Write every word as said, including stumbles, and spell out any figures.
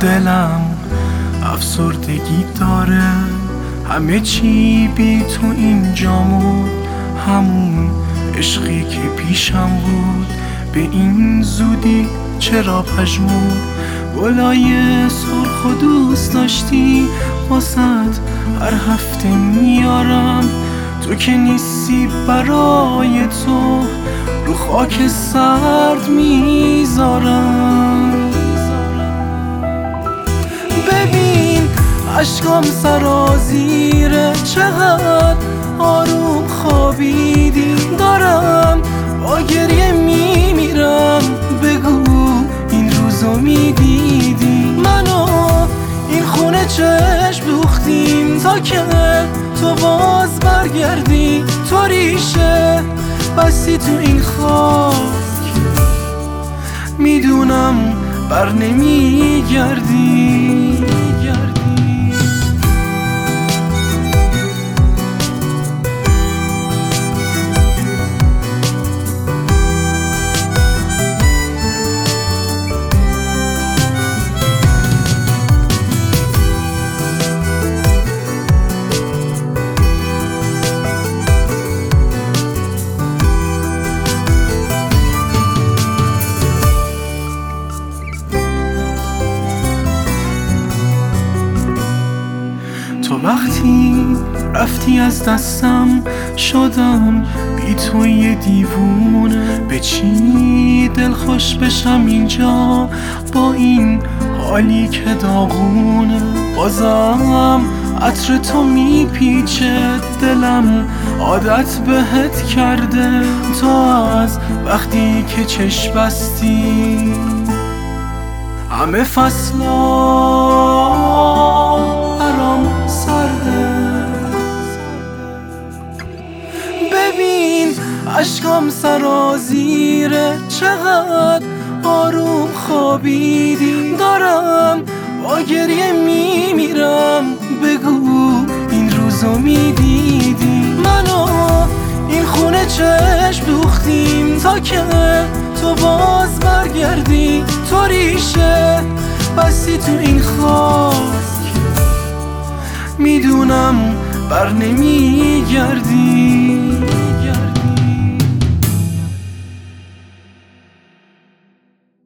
دلم افسردگی داره، همه چی بی تو اینجامون، همون عشقی که پیشم بود به این زودی چرا پژمون. گلای سرخ و دوست داشتی واسط هر هفته میارم، تو که نیستی برای تو رو خاک سرد میذارم. ببین اشکام سرازیره، چقدر آروم خوابیدی، دارم با گریه میمیرم. بگو این روزو میدیدی، منو این خونه چشم دوختیم تا که تو باز برگردی. تو ریشه بستی تو این خاک، میدونم بر نمیگردی. تو وقتی رفتی از دستم شدم بی تو یه دیوونه، به چی دل خوش بشم اینجا با این حالی که داغونه. بازم عطر تو میپیچه دلم، عادت بهت کرده تو از وقتی که چشم بستی. همه فصلا برام سرده، ببین اشکام سرازیره، چقدر آروم خوابیدی، دارم با گریه میمیرم. بگو این روزو میدیدی، منو این خونه چشم دوختیم تا که تو باز برگردی. تو ریشه بستی تو این خاک، میدونم بر نمیگردی.